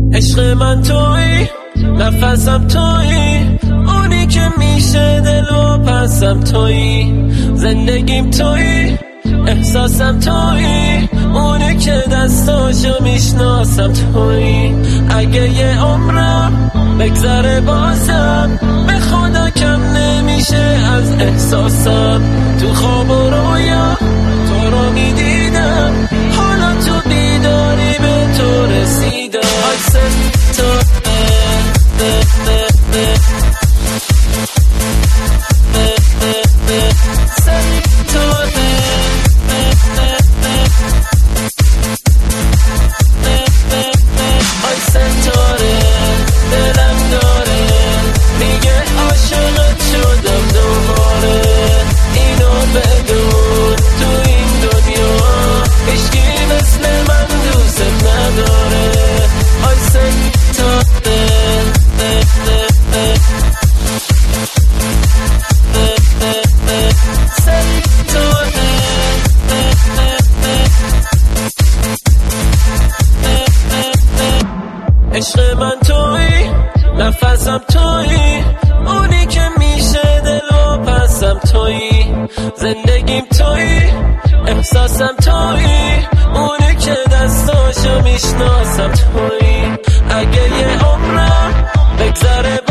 عشق من تویی، نفسم تویی، اونی که میشه دل و پسم تویی، زندگیم تویی، احساسم تویی، اونی که دستاشو میشناسم تویی. اگه یه عمرم بگذره بازم به خدا کم نمیشه از احساسم. تو خواب و رویا تو رو میدیدم، حالا تو بیداری به تو رسیدم. عشق من تویی، نفسم تویی، اونی که میشه دل و پسم تویی، زندگیم تویی، احساسم تویی، اونی که دستاشو میشناسم تویی. اگه یه عمرم بگذره